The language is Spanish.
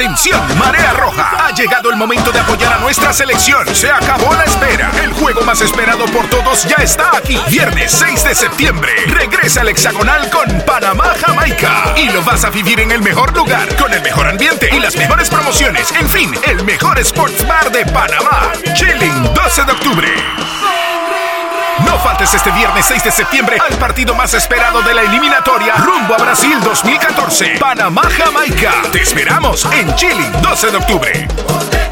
Atención, Marea Roja. Ha llegado el momento de apoyar a nuestra selección. Se acabó la espera. El juego más esperado por todos ya está aquí. Viernes 6 de septiembre. Regresa al hexagonal con Panamá-Jamaica. Y lo vas a vivir en el mejor lugar, con el mejor ambiente y las mejores promociones. En fin, el mejor sports bar de Panamá. Chilling, 12 de octubre. No faltes este viernes 6 de septiembre al partido más esperado de la eliminatoria rumbo a Brasil 2014. Panamá-Jamaica. Te esperamos en Chile, 12 de octubre.